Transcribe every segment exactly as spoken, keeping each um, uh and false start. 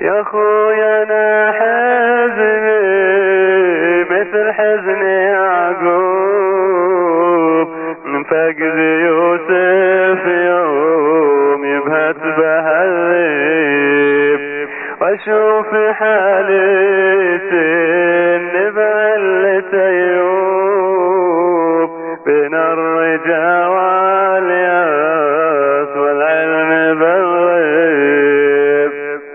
يا خويا انا حزني مثل حزن يعقوب من فقد يوسف يوم يبهت بهالذيب، واشوف حالتي النبع اللي تيوب بين الرجا والياس والعلم بالغيب،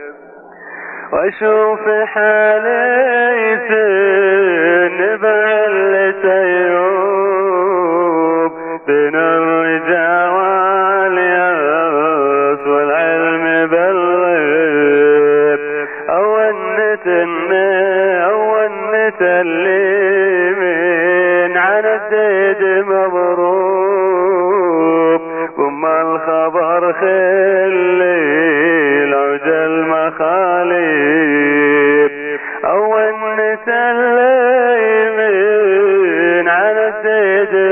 واشوف حالتي النبع اللي تيوب بين الرجا والياس والعلم بالغيب، أونت أونت اللي من عن الديد مضروب، وما الخبر خلي العجل مخاليب، أونت اللي من عن الديد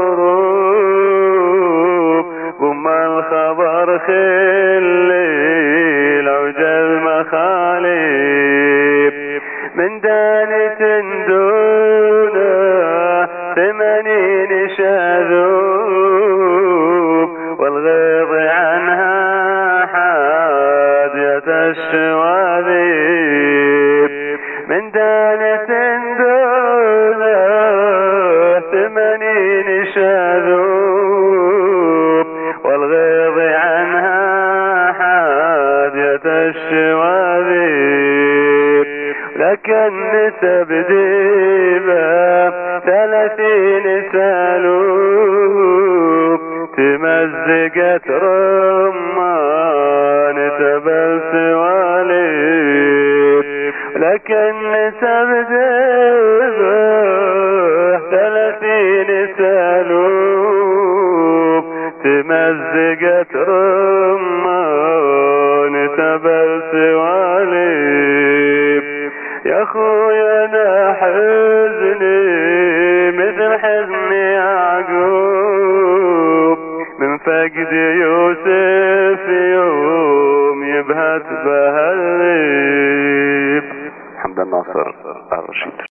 مضروب، وما الخبر خلي العجل مخاليب، من دانة دونه ثمانين شاذوب، والغيظ عنها حادية الشواذيب، من دانة دونه ثمانين شاذوب، والغيظ عنها حادية الشواذيب، لكن تبديبه ثلاثين سالوب، تمزقت رمان تبل سواليب، لكن تبديبه ثلاثين سالوب، تمزقت رمان تبل سواليب، يا خويا انا حزني مثل حزن يعقوب من فقد يوسف يوم يبهت بهالذيب. حمد الناصر الرشيد.